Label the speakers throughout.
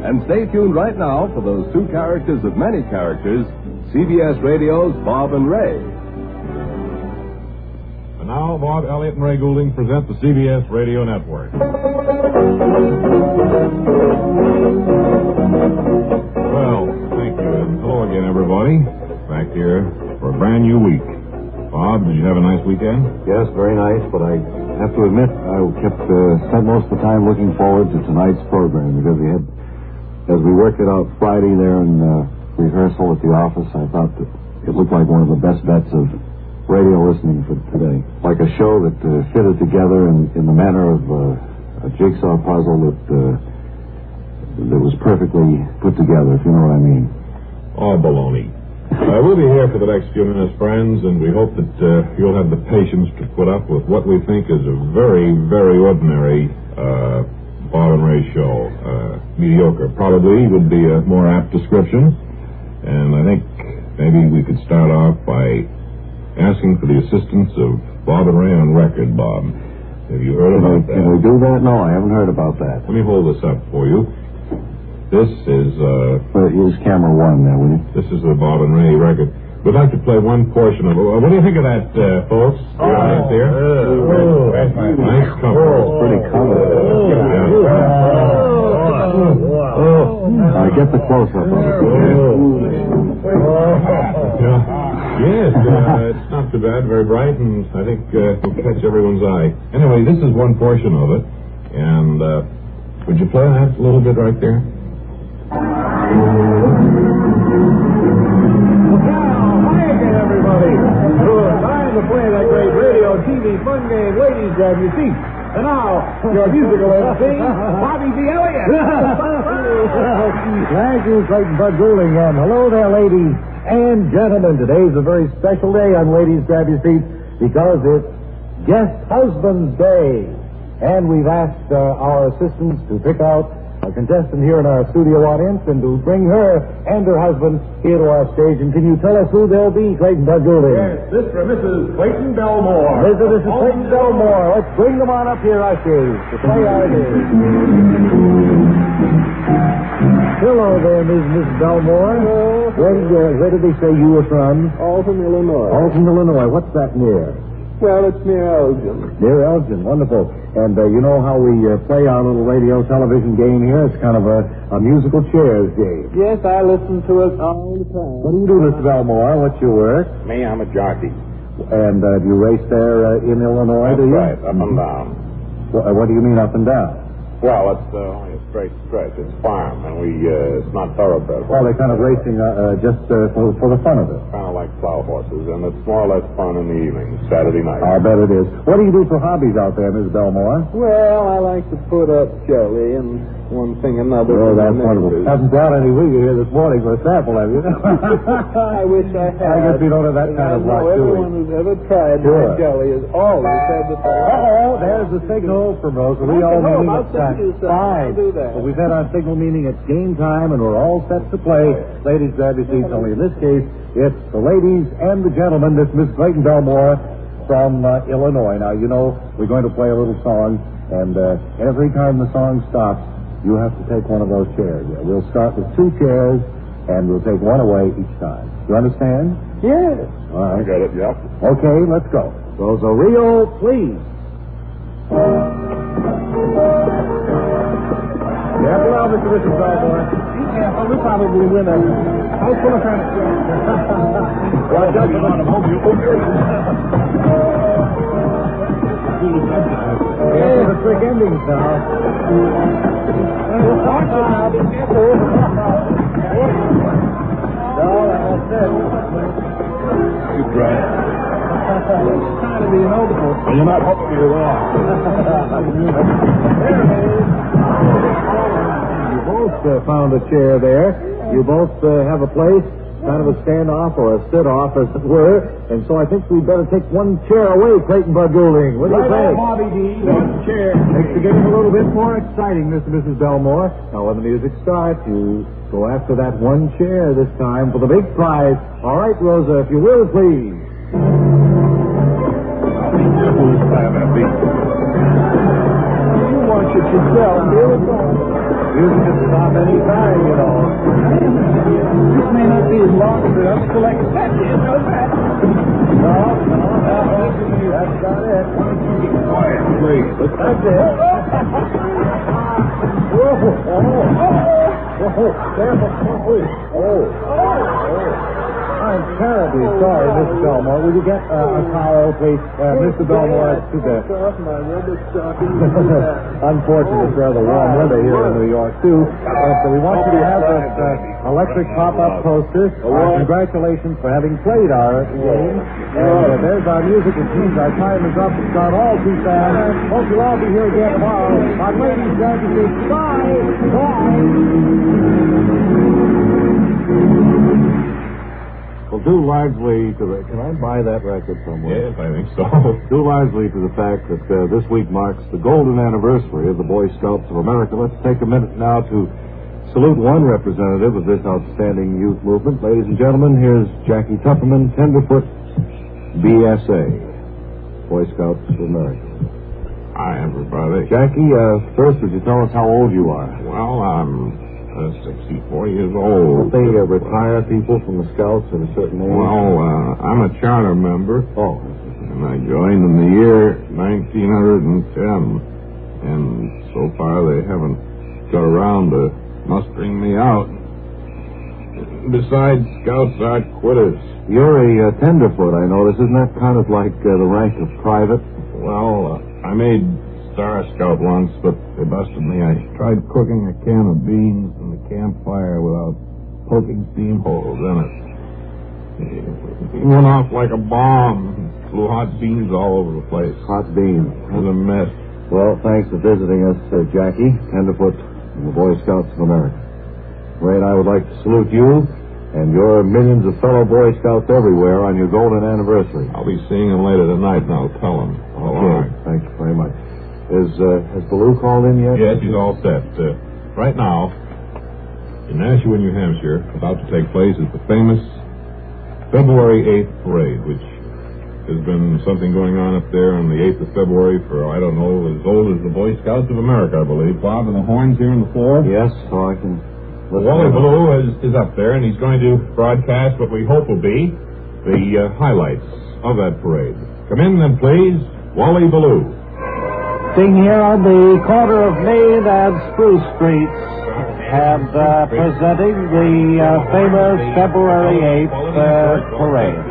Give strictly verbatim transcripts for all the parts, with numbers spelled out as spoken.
Speaker 1: And stay tuned right now for those two characters of many characters, C B S Radio's Bob and Ray.
Speaker 2: And now, Bob Elliott and Ray Goulding present the C B S Radio Network. Well, thank you, and hello again, everybody. Back here for a brand new week. Bob, did you have a nice weekend?
Speaker 3: Yes, very nice, but I have to admit I kept uh, spent most of the time looking forward to tonight's program because we had, as we worked it out Friday there in uh, rehearsal at the office, I thought that it looked like one of the best bets of radio listening for today. Like a show that uh, fitted together in, in the manner of uh, a jigsaw puzzle that uh, that was perfectly put together, if you know what I mean.
Speaker 2: Oh, baloney. Uh, we'll be here for the next few minutes, friends, and we hope that uh, you'll have the patience to put up with what we think is a very, very ordinary uh, Bob and Ray show. Uh, mediocre, probably, would be a more apt description. And I think maybe we could start off by asking for the assistance of Bob and Ray on record, Bob. Have you heard
Speaker 3: can
Speaker 2: about
Speaker 3: I,
Speaker 2: that?
Speaker 3: Can we do that? No, I haven't heard about that.
Speaker 2: Let me hold this up for you. This is, uh...
Speaker 3: uh use camera one there, will you?
Speaker 2: This is the Bob and Ray record. We'd like to play one portion of it. Uh, what do you think of that, uh, folks? Oh, right there? Uh, oh, that's nice cover.
Speaker 3: Oh, pretty cover. Oh, yeah. Oh, oh. Uh, get the close-up of it.
Speaker 2: Yeah. Yes, uh, it's not too bad, very bright, and I think uh, it'll catch everyone's eye. Anyway, this is one portion of it, and uh, would you play that a little bit right there?
Speaker 4: Well, hi again, everybody. Good time to play that great radio T V fun game, Ladies Grab Your Seats. And now, your musical M C, Bobby D. Elliott.
Speaker 5: Thank you, Clayton Bud Goulding, and hello there, ladies and gentlemen. Today's a very special day on Ladies Grab Your Seats because it's Guest Husband's Day. And we've asked uh, our assistants to pick out a contestant here in our studio audience and to bring her and her husband here to our stage. And can you tell us who they'll be, Clayton Bud Goulding?
Speaker 4: Yes, Mister and Missus Clayton Belmore.
Speaker 5: Mister and Missus Clayton Belmore. Let's bring them on up here, ushers, to play our game. Hello there, Miss Missus Belmore. Hello. Where did, uh, where did they say you were from?
Speaker 6: Alton, Illinois.
Speaker 5: Alton, Illinois. What's that near?
Speaker 6: Well, it's near Elgin.
Speaker 5: Near Elgin. Wonderful. And uh, you know how we uh, play our little radio television game here? It's kind of a, a musical chairs game.
Speaker 6: Yes, I listen to it all the time.
Speaker 5: What do you do, Mister Belmore? What's your work?
Speaker 6: Me, I'm a jockey.
Speaker 5: And uh, do you race there uh, in Illinois,
Speaker 6: That's
Speaker 5: do you?
Speaker 6: right, up and down.
Speaker 5: Well, uh, what do you mean up and down?
Speaker 6: Well, it's uh, only a straight stretch. It's farm, and we, uh, it's not thoroughbred.
Speaker 5: Well, they're kind of racing uh, uh, just uh, for, for the fun of it.
Speaker 6: Kind of like plow horses, and it's more or less fun in the evening, Saturday night.
Speaker 5: I bet it is. What do you do for hobbies out there, Miss Belmore?
Speaker 6: Well, I like to put up jelly and one thing another.
Speaker 5: Oh, that's wonderful. Haven't brought any with you here this morning for a sample, have you?
Speaker 6: I wish I had.
Speaker 5: I guess we don't have that kind of luck, do we?
Speaker 6: Everyone who's ever tried
Speaker 5: Sure.
Speaker 6: my jelly has always said the same.
Speaker 5: Uh-oh, there's the signal from Rosalie. All
Speaker 6: know
Speaker 5: meeting
Speaker 6: about
Speaker 5: it's time.
Speaker 6: signals, sir.
Speaker 5: Fine.
Speaker 6: I'll do that.
Speaker 5: Well, we've had our signal meeting. It's game time, and we're all set to play. Ladies, grab your seats. Only in this case, it's the ladies and the gentlemen. This Miss Clayton Belmore from uh, Illinois. Now, you know, we're going to play a little song, and uh, every time the song stops, you have to take one of those chairs. Yeah, we'll start with two chairs, and we'll take one away each time. You understand?
Speaker 6: Yes.
Speaker 5: All right.
Speaker 6: I got it, yep.
Speaker 5: Okay, let's go. Rosario, please. Careful now, Mister Mister Belmore.
Speaker 4: Be careful, we'll probably win a house full of furniture.
Speaker 5: Watch out, you're on a mobile. Yeah, the quick endings now.
Speaker 4: Now, be careful.
Speaker 5: No, that's it.
Speaker 2: You try it.
Speaker 4: It's trying to be an overcoat.
Speaker 2: Well, you're not hoping you're wrong.
Speaker 5: There it is. You both uh, found a chair there. You both uh, have a place, kind of a standoff or a sit-off, as it were. And so I think we'd better take one chair away, Clayton Bud Goulding. What do you
Speaker 4: Right
Speaker 5: think?
Speaker 4: on, Bobby D. One chair.
Speaker 5: Makes the game a little bit more exciting, Mister and Missus Belmore. Now, when the music starts, you go after that one chair this time for the big prize. All right, Rosa, if you will, please.
Speaker 2: Be careful this time, Abby.
Speaker 4: You want it yourself. Here we go.
Speaker 5: Music can stop any time, you know.
Speaker 4: This may not be as long as the other select set is, no that.
Speaker 5: No, no, no. That's not it.
Speaker 4: Quiet, please.
Speaker 5: That's it. Whoa, oh, oh, oh, careful, oh, oh. I'm terribly sorry, Mister Belmore. Will you get uh, a towel, please? Uh, Mister Belmore, it's too bad. Unfortunately, it's rather warm weather here in New York, too. Uh, so we want you to have this uh, electric pop-up poster. Uh, congratulations for having played our game. And uh, there's our music. It seems our time is up. It's gone all too fast. Hope you'll all be here again tomorrow. On Ladies' Majesty. Bye! Bye!
Speaker 3: Well, due largely to the... Can I buy that record somewhere?
Speaker 2: Yes, I think so.
Speaker 3: Due largely to the fact that uh, this week marks the golden anniversary of the Boy Scouts of America, let's take a minute now to salute one representative of this outstanding youth movement. Ladies and gentlemen, here's Jackie Tupperman, Tenderfoot, B S A, Boy Scouts of America.
Speaker 2: Hi, everybody.
Speaker 3: Jackie, uh, first, would you tell us how old you are?
Speaker 2: Well, I'm... Uh, sixty-four years old.
Speaker 3: Don't they uh, retire people from the Scouts at a certain age?
Speaker 2: Well, uh, I'm a charter member.
Speaker 3: Oh.
Speaker 2: And I joined in the year nineteen ten. And so far they haven't got around to mustering me out. Besides, Scouts aren't quitters.
Speaker 3: You're a uh, tenderfoot, I notice. Isn't that kind of like uh, the rank of private?
Speaker 2: Well, uh, I made Star Scout once, but they busted me. I tried cooking a can of beans in the campfire without poking steam holes in it. It went off like a bomb. Flew hot beans all over the place.
Speaker 3: Hot beans.
Speaker 2: It was a mess.
Speaker 3: Well, thanks for visiting us, uh, Jackie, Tenderfoot, and the Boy Scouts of America. Ray and I would like to salute you and your millions of fellow Boy Scouts everywhere on your golden anniversary.
Speaker 2: I'll be seeing them later tonight, and I'll tell them.
Speaker 3: Okay, thank you very much. Is, uh, has Baloo called in yet?
Speaker 2: Yes, he's all set. Uh, right now, in Nashua, New Hampshire, about to take place is the famous February eighth parade, which has been something going on up there on the eighth of February for, I don't know, as old as the Boy Scouts of America, I believe. Bob, and the horns here on the floor?
Speaker 3: Yes, so I can...
Speaker 2: Wally Ballou is, is up there, and he's going to broadcast what we hope will be the uh, highlights of that parade. Come in, then, please, Wally Ballou.
Speaker 5: Sitting here on the corner of Main and Spruce Streets, and uh, presenting the uh, famous February eighth uh, parade.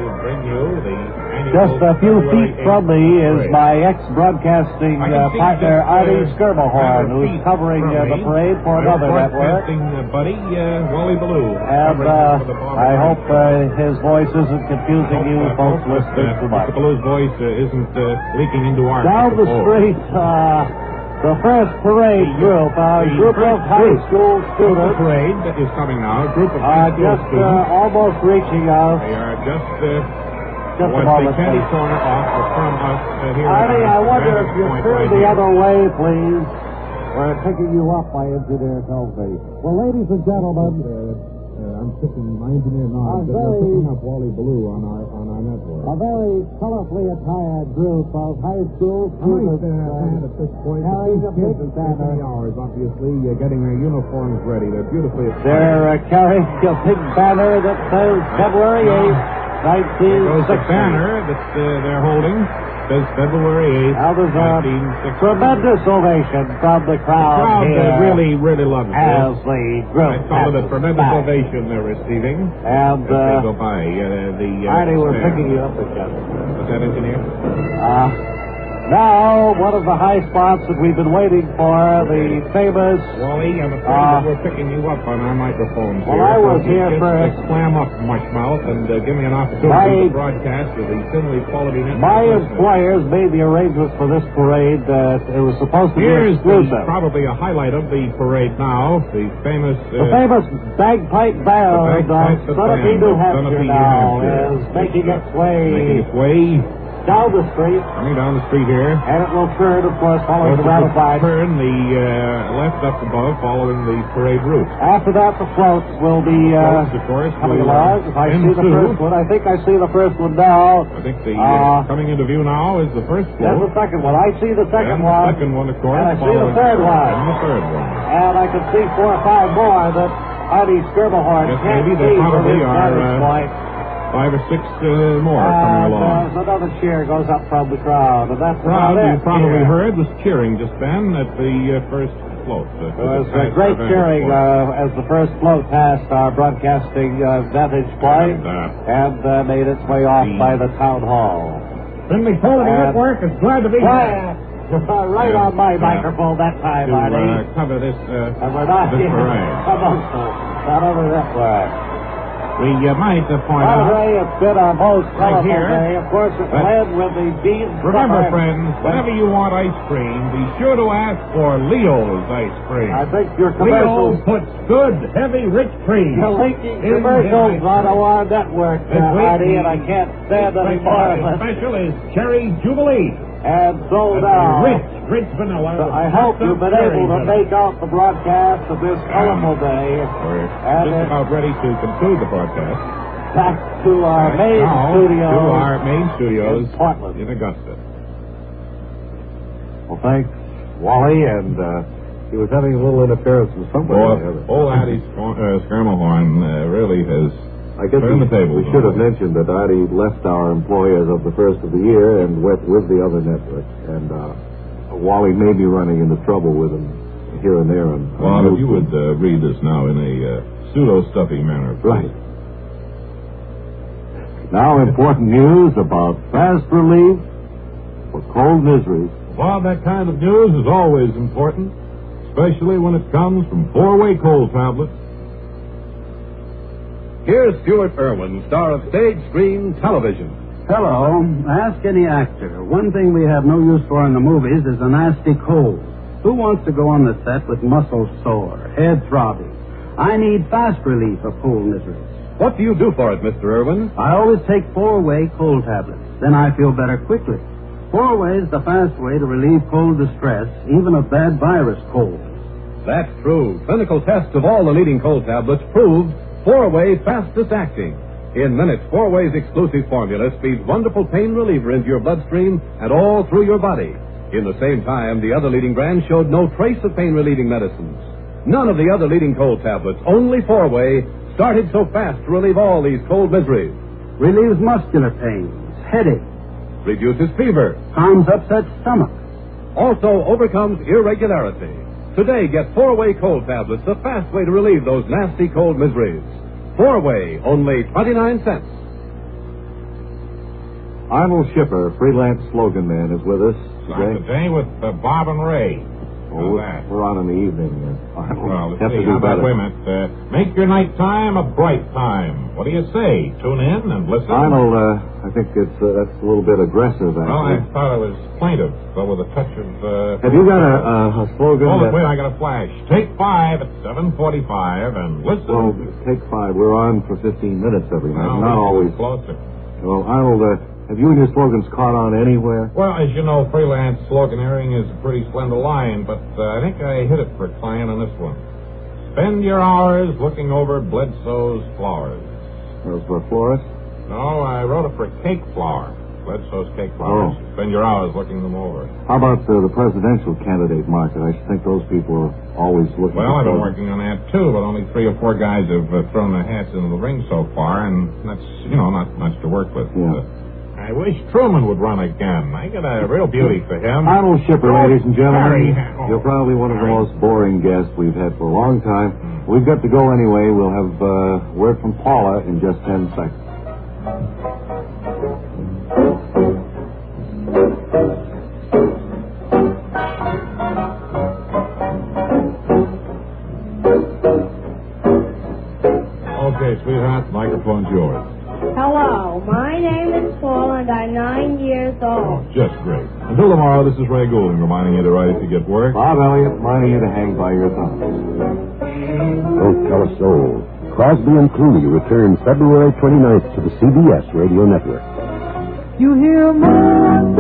Speaker 5: Just a few feet from me is my ex-broadcasting uh, partner, Artie Skirmahorn, who's covering uh, the parade for another network.
Speaker 2: buddy, uh, Wally Ballou.
Speaker 5: And uh, I hope uh, his voice isn't confusing you folks listening too much.
Speaker 2: Mister Ballou's voice uh, isn't uh, leaking into our...
Speaker 5: Down the street, uh, the first parade group, a group of high school students...
Speaker 2: The parade that is coming now, a group of
Speaker 5: Uh,
Speaker 2: high school
Speaker 5: just
Speaker 2: students.
Speaker 5: uh, almost reaching us.
Speaker 2: They are just... Uh,
Speaker 5: Just a
Speaker 2: was
Speaker 5: moment,
Speaker 2: the candy
Speaker 5: please.
Speaker 2: corner off from us uh, here.
Speaker 5: Artie, I wonder if you
Speaker 2: Point
Speaker 5: turn
Speaker 2: right
Speaker 5: the
Speaker 2: here.
Speaker 5: other way, please. We're picking you up, my engineer tells me. Well, ladies and gentlemen,
Speaker 2: Uh, uh, I'm picking my engineer
Speaker 5: A
Speaker 2: now. They're
Speaker 5: very-
Speaker 2: picking up Wally Ballou on our on our network.
Speaker 5: a very colorfully attired group of high school
Speaker 2: I might
Speaker 5: students
Speaker 2: uh,
Speaker 5: uh,
Speaker 2: add at this point that
Speaker 5: carrying
Speaker 2: these
Speaker 5: a
Speaker 2: kids
Speaker 5: big
Speaker 2: are taking
Speaker 5: banner.
Speaker 2: the hours, obviously, uh, getting their uniforms ready. They're beautifully attired.
Speaker 5: They're uh, carrying a big banner that says February eighth, nineteen
Speaker 2: There goes the
Speaker 5: sixty.
Speaker 2: banner that uh, they're holding. Says February eighth,
Speaker 5: Now there's a
Speaker 2: nineteen sixty.
Speaker 5: tremendous ovation from the
Speaker 2: The
Speaker 5: crowd,
Speaker 2: crowd
Speaker 5: here
Speaker 2: uh, really, really loves
Speaker 5: as
Speaker 2: this.
Speaker 5: the group
Speaker 2: I call it a
Speaker 5: passes
Speaker 2: tremendous
Speaker 5: by.
Speaker 2: ovation they're receiving
Speaker 5: And,
Speaker 2: as they
Speaker 5: uh,
Speaker 2: go by. Uh, the uh,
Speaker 5: Artie, we're
Speaker 2: stand.
Speaker 5: picking you up again.
Speaker 2: What's that, engineer?
Speaker 5: Uh, now, one of the high spots that we've been waiting for, the famous...
Speaker 2: Wally, I'm afraid
Speaker 5: Uh,
Speaker 2: that we're picking you up on our microphones
Speaker 5: well,
Speaker 2: here.
Speaker 5: I
Speaker 2: So
Speaker 5: was
Speaker 2: if you
Speaker 5: here
Speaker 2: just,
Speaker 5: first.
Speaker 2: Uh, clam up, Mushmouth, and uh, give me an opportunity
Speaker 5: My-
Speaker 2: to broadcast with the Finley Quality Network.
Speaker 5: My
Speaker 2: listeners.
Speaker 5: employers made the arrangements for this parade. Uh, it was supposed to
Speaker 2: Here's
Speaker 5: be
Speaker 2: the,
Speaker 5: exclusive.
Speaker 2: probably a highlight of the parade now, the famous... Uh,
Speaker 5: The famous bagpipe band
Speaker 2: The bagpipes
Speaker 5: of
Speaker 2: band
Speaker 5: Sunapee,
Speaker 2: of
Speaker 5: New Hampshire
Speaker 2: Sunapee, New
Speaker 5: now
Speaker 2: Hampshire.
Speaker 5: is making its way
Speaker 2: making its way
Speaker 3: down the street.
Speaker 2: Coming down the street here.
Speaker 3: And it will turn, of course, following the
Speaker 2: Well,
Speaker 3: ratified.
Speaker 2: Turn the uh, left up above, following the parade route.
Speaker 3: After that, the floats will be uh,
Speaker 2: Floats, of course,
Speaker 3: coming
Speaker 2: will,
Speaker 3: along. If I see the
Speaker 2: into-
Speaker 3: first one, I think I see the first one now.
Speaker 2: I think the
Speaker 3: Uh,
Speaker 2: uh, coming into view now is the first
Speaker 3: That's
Speaker 2: float.
Speaker 3: the second one. I see the second
Speaker 2: and the
Speaker 3: one.
Speaker 2: second one, of course.
Speaker 3: And I see the
Speaker 2: following-
Speaker 3: third one.
Speaker 2: And the third one.
Speaker 3: And I can see four or five more that Artie Skirblehorn
Speaker 2: Yes,
Speaker 3: can't
Speaker 2: maybe
Speaker 3: see
Speaker 2: they
Speaker 3: from
Speaker 2: probably
Speaker 3: his
Speaker 2: are,
Speaker 3: vantage
Speaker 2: uh,
Speaker 3: point.
Speaker 2: Five or six uh, more coming
Speaker 3: And
Speaker 2: along.
Speaker 3: uh, another cheer goes up from the crowd. And that's
Speaker 2: crowd
Speaker 3: about
Speaker 2: you
Speaker 3: it
Speaker 2: probably
Speaker 3: here.
Speaker 2: heard was cheering just then at the uh, first float. Uh,
Speaker 3: There was
Speaker 2: the
Speaker 3: uh, great
Speaker 2: vantage
Speaker 3: cheering
Speaker 2: point.
Speaker 3: uh, as the first float passed our broadcasting uh, vantage point
Speaker 2: And, uh,
Speaker 3: and uh, made its way off
Speaker 2: the-
Speaker 3: by the town hall.
Speaker 4: Finley Quality
Speaker 3: And-
Speaker 4: Network is glad to be here.
Speaker 3: Quiet! right
Speaker 2: Yeah.
Speaker 3: on my
Speaker 2: Yeah.
Speaker 3: microphone that time,
Speaker 2: to
Speaker 3: Artie.
Speaker 2: uh, cover this, uh,
Speaker 3: and we're not
Speaker 2: this
Speaker 3: here.
Speaker 2: parade.
Speaker 3: amongst us. Not over that way.
Speaker 2: We uh, might uh, point
Speaker 3: By the
Speaker 2: out.
Speaker 3: way, it's been a most
Speaker 2: Right
Speaker 3: colorful
Speaker 2: here.
Speaker 3: day. Of course, it
Speaker 2: But-
Speaker 3: led with the beans.
Speaker 2: Remember,
Speaker 3: supper.
Speaker 2: friends, whenever you want ice cream, be sure to ask for Leo's ice cream.
Speaker 3: I think your
Speaker 4: Leo
Speaker 3: commercials.
Speaker 4: puts good, heavy, rich cream.
Speaker 3: You're linking
Speaker 4: in
Speaker 3: commercials
Speaker 4: his
Speaker 3: on
Speaker 4: ice
Speaker 3: our network,
Speaker 4: This
Speaker 3: uh,
Speaker 4: week,
Speaker 3: Artie, and I can't stand
Speaker 4: cream.
Speaker 3: any more of
Speaker 4: The
Speaker 3: it.
Speaker 4: special is Cherry Jubilee.
Speaker 3: And so
Speaker 4: That's
Speaker 3: now,
Speaker 4: Rich, rich vanilla.
Speaker 3: so
Speaker 4: with
Speaker 3: I hope
Speaker 4: lots of
Speaker 3: you've been
Speaker 4: cherries
Speaker 3: able to
Speaker 4: in it.
Speaker 3: make out the broadcast of this colorful day.
Speaker 2: We're
Speaker 3: And
Speaker 2: just
Speaker 3: it-
Speaker 2: about ready to conclude the broadcast.
Speaker 3: Back to our main
Speaker 2: Now,
Speaker 3: studio.
Speaker 2: To our main studios
Speaker 3: in Portland.
Speaker 2: in Augusta.
Speaker 3: Well, thanks, Wally, and uh, he was having a little interference from somebody.
Speaker 2: Well, old Addie Sc- uh, Skirmelhorn uh, really has
Speaker 3: I guess
Speaker 2: turned
Speaker 3: we,
Speaker 2: the tables.
Speaker 3: we should
Speaker 2: on
Speaker 3: have
Speaker 2: us.
Speaker 3: mentioned that Artie left our employ as of the first of the year and went with the other network. And uh, Wally may be running into trouble with him here and there. And,
Speaker 2: Well, if you would uh, read this now in a uh, pseudo-stuffy manner. please.
Speaker 3: Right. Now, important news about fast relief for cold miseries.
Speaker 2: Well, that kind of news is always important, especially when it comes from four-way cold tablets.
Speaker 1: Here's Stuart Irwin, star of stage screen television.
Speaker 7: Hello. Ask any actor. One thing we have no use for in the movies is a nasty cold. Who wants to go on the set with muscles sore, head throbbing? I need fast relief of cold miseries.
Speaker 1: What do you do for it, Mister Irwin?
Speaker 7: I always take four-way cold tablets. Then I feel better quickly. Four-way is the fast way to relieve cold distress, even a bad virus cold.
Speaker 1: That's true. Clinical tests of all the leading cold tablets proved four-way fastest acting. In minutes, four-way's exclusive formula speeds wonderful pain reliever into your bloodstream and all through your body. In the same time, the other leading brands showed no trace of pain-relieving medicines. None of the other leading cold tablets, only four-way, started so fast to relieve all these cold miseries.
Speaker 7: Relieves muscular pains, headache,
Speaker 1: Reduces fever.
Speaker 7: calms upset stomach.
Speaker 1: Also overcomes irregularity. Today, get four-way cold tablets, the fast way to relieve those nasty cold miseries. Four-way, only twenty-nine cents.
Speaker 3: Arnold Shipper, freelance slogan man, is with us
Speaker 2: Start the
Speaker 3: today.
Speaker 2: day with uh, Bob and Ray.
Speaker 3: Well, we're,
Speaker 2: How's that?
Speaker 3: we're on in the evening. Uh, Arnold.
Speaker 2: Well, let's
Speaker 3: Have to
Speaker 2: see.
Speaker 3: do
Speaker 2: How about,
Speaker 3: better.
Speaker 2: wait a minute. Uh, make your night time a bright time. What do you say? Tune in and listen?
Speaker 3: Arnold, uh, I think it's uh, that's a little bit aggressive,
Speaker 2: Well, I
Speaker 3: actually.
Speaker 2: thought it was plaintive, but with a touch of... Uh,
Speaker 3: Have you got a, uh, a slogan?
Speaker 2: Hold it,
Speaker 3: that-
Speaker 2: wait, I got a flash. Take five at seven forty-five and listen.
Speaker 3: Well, take five. We're on for fifteen minutes every night.
Speaker 2: Well,
Speaker 3: Not
Speaker 2: we
Speaker 3: always.
Speaker 2: get closer.
Speaker 3: Well, Arnold, uh, have you and your slogans caught on anywhere?
Speaker 2: Well, as you know, freelance sloganeering is a pretty slender line, but uh, I think I hit it for a client on this one. Spend your hours looking over Bledsoe's flowers.
Speaker 3: Those were florists?
Speaker 2: No, I wrote it for cake flower. Bledsoe's cake flowers.
Speaker 3: Oh.
Speaker 2: Spend your hours looking them over.
Speaker 3: How about uh, the presidential candidate market? I think those people are always looking
Speaker 2: Well,
Speaker 3: for
Speaker 2: I've been
Speaker 3: slogans.
Speaker 2: working on that too, but only three or four guys have uh, thrown their hats into the ring so far, and that's, you know, not much to work with.
Speaker 3: Yeah.
Speaker 2: Uh, I wish Truman would run again. I got a real beauty for him.
Speaker 3: Arnold Shipper,
Speaker 2: Oh,
Speaker 3: ladies and gentlemen.
Speaker 2: Harry. Oh,
Speaker 3: You're probably one of the
Speaker 2: Harry.
Speaker 3: most boring guests we've had for a long time. We've got to go anyway. We'll have uh, word from Paula in just ten seconds.
Speaker 2: Okay, sweetheart, microphone's yours.
Speaker 8: Hello, my name is Paul and I'm nine years
Speaker 2: Oh,
Speaker 8: old.
Speaker 2: just great. Until tomorrow, this is Ray Goulding reminding you to write if you get work.
Speaker 3: Bob Elliott, reminding you to hang by your thumb.
Speaker 9: Don't tell a soul. Crosby and Clooney return February twenty-ninth to the C B S radio network.
Speaker 10: You hear more